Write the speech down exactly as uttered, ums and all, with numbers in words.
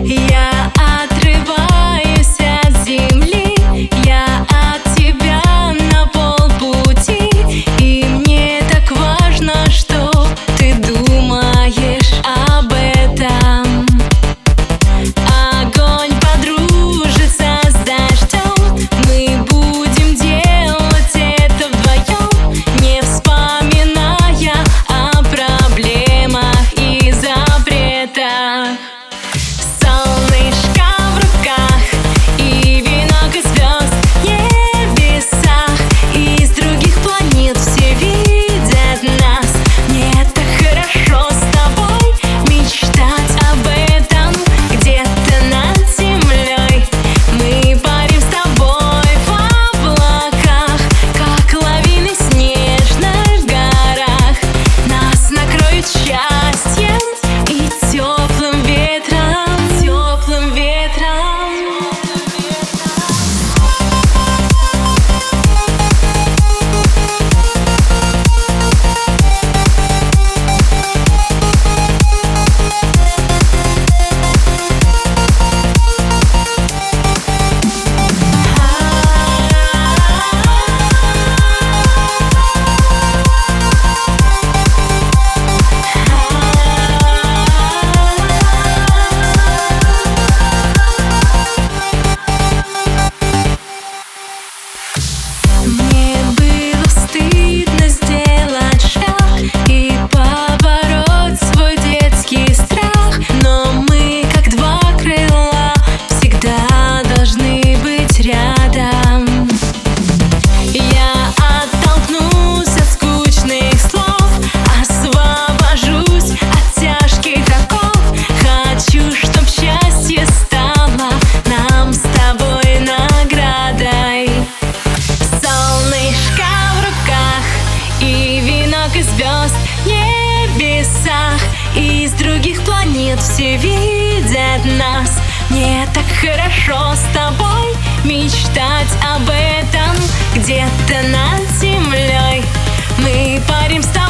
Я отрываюсь от земли, я от тебя на полпути, и мне так важно, что ты думаешь об этом. Огонь подружится с дождем, мы будем делать это вдвоем, не вспоминая о проблемах и запретах. Солнышко в руках и венок из звезд в небесах, из других планет все видят нас. Мне так хорошо с тобой мечтать об этом. Где-то над землей мы парим с тобой в облаках, как лавины в снежных горах. Нас накроет счастьем и теплым ветром, теплым ветром. Мне было стыдно сделать шаг и побороть свой детский страх, но мы, как два крыла, всегда должны быть рядом. Я оттолкнусь от скучных слов, освобожусь от тяжких оков. Хочу, чтоб счастье стало нам с тобой наградой. Солнышко в руках и венок из звезд в небесах, из других планет все видят нас. Мне так хорошо с тобой мечтать об этом. Где-то над землей мы парим с тобой